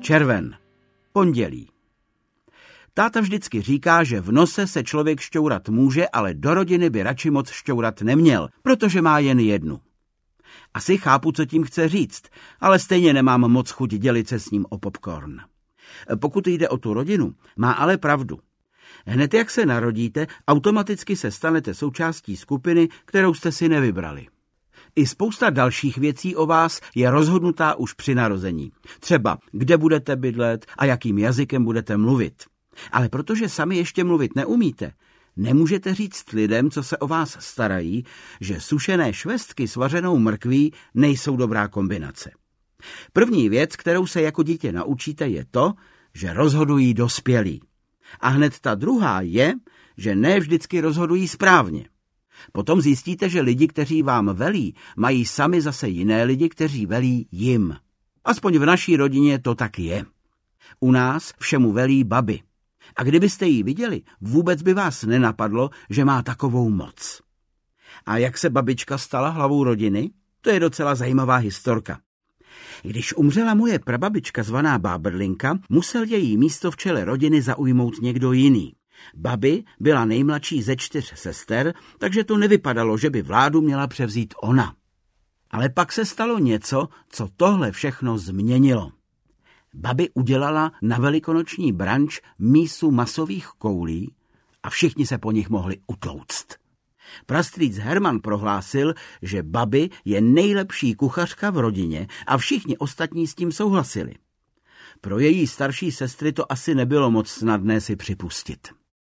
Červen. Pondělí. Táta vždycky říká, že v nose se člověk šťourat může, ale do rodiny by radši moc šťourat neměl, protože má jen jednu. Asi chápu, co tím chce říct, ale stejně nemám moc chuť dělit se s ním o popcorn. Pokud jde o tu rodinu, má ale pravdu. Hned jak se narodíte, automaticky se stanete součástí skupiny, kterou jste si nevybrali. I spousta dalších věcí o vás je rozhodnutá už při narození. Třeba, kde budete bydlet a jakým jazykem budete mluvit. Ale protože sami ještě mluvit neumíte, nemůžete říct lidem, co se o vás starají, že sušené švestky s vařenou mrkví nejsou dobrá kombinace. První věc, kterou se jako dítě naučíte, je to, že rozhodují dospělí. A hned ta druhá je, že ne vždycky rozhodují správně. Potom zjistíte, že lidi, kteří vám velí, mají sami zase jiné lidi, kteří velí jim. Aspoň v naší rodině to tak je. U nás všemu velí babi. A kdybyste ji viděli, vůbec by vás nenapadlo, že má takovou moc. A jak se babička stala hlavou rodiny? To je docela zajímavá historka. Když umřela moje prababička zvaná Bábrlinka, musel její místo v čele rodiny zaujmout někdo jiný. Babi byla nejmladší ze 4 sester, takže to nevypadalo, že by vládu měla převzít ona. Ale pak se stalo něco, co tohle všechno změnilo. Babi udělala na velikonoční branč mísu masových koulí a všichni se po nich mohli utlouct. Prastrýc Herman prohlásil, že babi je nejlepší kuchařka v rodině a všichni ostatní s tím souhlasili. Pro její starší sestry to asi nebylo moc snadné si připustit.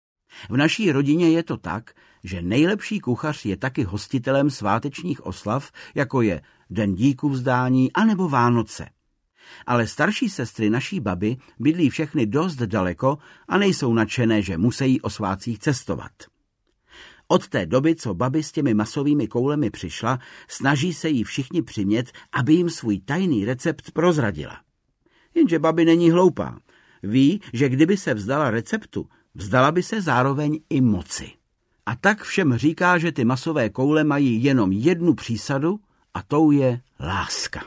V naší rodině je to tak, že nejlepší kuchař je taky hostitelem svátečních oslav, jako je Den díku vzdání anebo Vánoce. Ale starší sestry naší babi bydlí všechny dost daleko a nejsou nadšené, že musí o svátcích cestovat. Od té doby, co babi s těmi masovými koulemi přišla, snaží se jí všichni přimět, aby jim svůj tajný recept prozradila. Jenže babi není hloupá. Ví, že kdyby se vzdala receptu, vzdala by se zároveň i moci. A tak všem říká, že ty masové koule mají jenom jednu přísadu a tou je láska.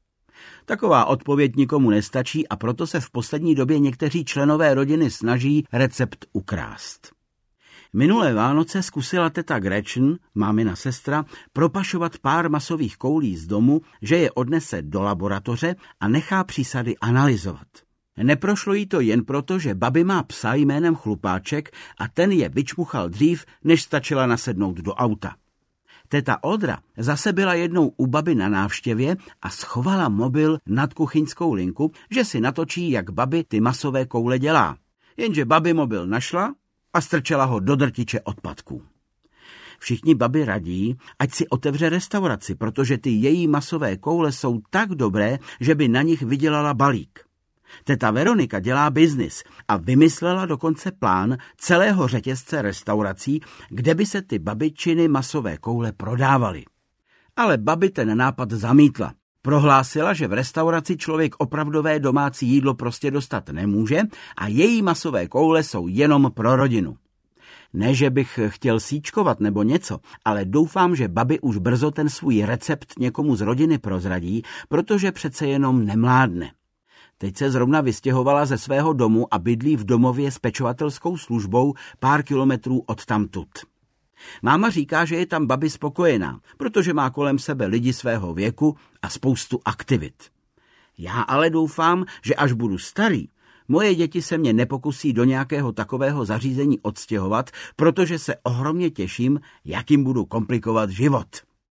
Taková odpověď nikomu nestačí a proto se v poslední době někteří členové rodiny snaží recept ukrást. Minulé Vánoce zkusila teta Gretchen, mámina sestra, propašovat pár masových koulí z domu, že je odnese do laboratoře a nechá přísady analyzovat. Neprošlo jí to jen proto, že babi má psa jménem Chlupáček a ten je vyčmuchal dřív, než stačila nasednout do auta. Teta Odra zase byla jednou u babi na návštěvě a schovala mobil nad kuchyňskou linku, že si natočí, jak babi ty masové koule dělá. Jenže babi mobil našla a strčela ho do drtiče odpadků. Všichni babi radí, ať si otevře restauraci, protože ty její masové koule jsou tak dobré, že by na nich vydělala balík. Teta Veronika dělá biznis a vymyslela dokonce plán celého řetězce restaurací, kde by se ty babičiny masové koule prodávaly. Ale babi ten nápad zamítla. Prohlásila, že v restauraci člověk opravdové domácí jídlo prostě dostat nemůže a její masové koule jsou jenom pro rodinu. Ne, že bych chtěl síčkovat nebo něco, ale doufám, že babi už brzo ten svůj recept někomu z rodiny prozradí, protože přece jenom nemládne. Teď se zrovna vystěhovala ze svého domu a bydlí v domově s pečovatelskou službou pár kilometrů odtamtud. Máma říká, že je tam babi spokojená, protože má kolem sebe lidi svého věku a spoustu aktivit. Já ale doufám, že až budu starý, moje děti se mě nepokusí do nějakého takového zařízení odstěhovat, protože se ohromně těším, jak jim budu komplikovat život.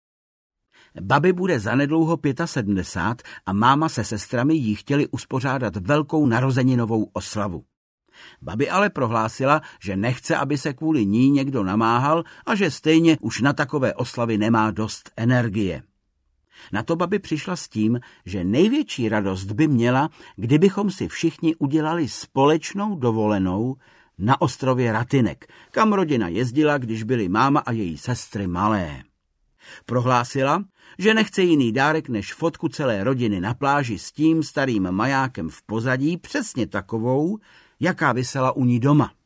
Babi bude zanedlouho 75 a máma se sestrami jí chtěli uspořádat velkou narozeninovou oslavu. Babi ale prohlásila, že nechce, aby se kvůli ní někdo namáhal a že stejně už na takové oslavy nemá dost energie. Na to babi přišla s tím, že největší radost by měla, kdybychom si všichni udělali společnou dovolenou na ostrově Ratynek, kam rodina jezdila, když byly máma a její sestry malé. Prohlásila, že nechce jiný dárek než fotku celé rodiny na pláži s tím starým majákem v pozadí, přesně takovou, jaká visela u ní doma.